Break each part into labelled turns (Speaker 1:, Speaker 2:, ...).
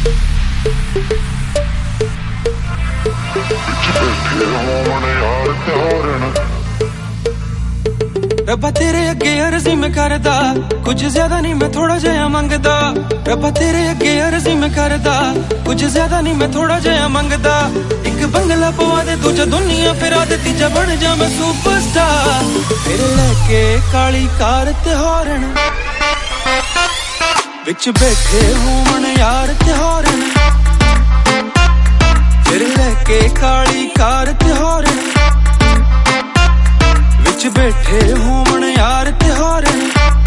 Speaker 1: रब्बा तेरे अगे अर्जी मैं करदा, कुछ ज्यादा नहीं मैं थोड़ा जया मंगदा। रब्बा तेरे अगे अर्जी मैं करदा, कुछ ज्यादा नहीं मैं थोड़ा जया मंगदा। एक बंगला पवा दे, दूजा दुनिया फिरा दे, तीजा बन जा मैं सुपरस्टार। फिर लेके काली कार ते हॉर्न, विच बैठे होवन यार ते हॉर्न। फिर लेके काली कार ते हॉर्न, विच बैठे होवन यार ते हॉर्न।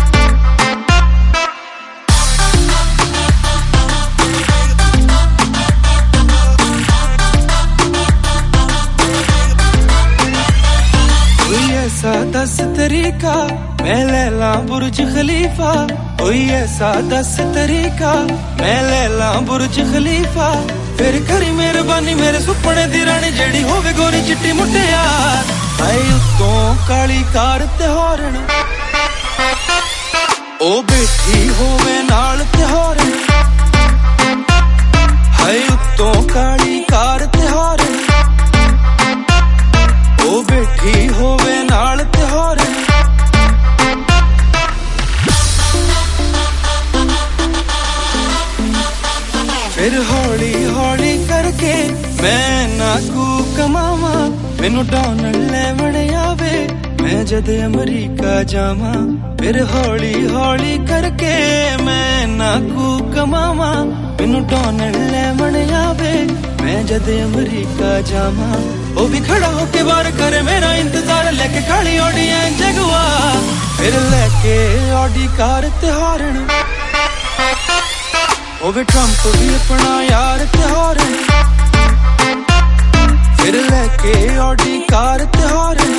Speaker 1: कोई ऐसा दस तरीका मैं ले ला बुर्ज खलीफा। कोई ऐसा दस तरीका मैं ले ला बुर्ज खलीफा। फिर करी मेहरबानी मेरे सुपने दी रानी, जेड़ी होवे गोरी चिट्टी मुटियार। हाय उत्तों काली कार ते हॉर्न, ओ बैठी होवे नाल ते हॉर्न। हाय उत्तों काली कार ते हॉर्न, ओ बैठी होवे नाल ते हॉर्न। फिर हौली हौली करके मैं ना कू कमावा, मैनू डॉनर लेवण आवे मैं जद अमरीका जावा। फिर हौली हौली करके मैं ना कू कमावा, मैनू डॉनर लेवण आवे मैं जद अमरीका जावा। ओ भी खड़ा होके बार करे मेरा इंतजार, लेके खाली ऑडी जगवा। फिर लेके ऑडी कार ते हॉर्न, ओ भी ट्रंप भी अपना यार ते हॉर्न। फिर लेके ऑडी कार ते हॉर्न,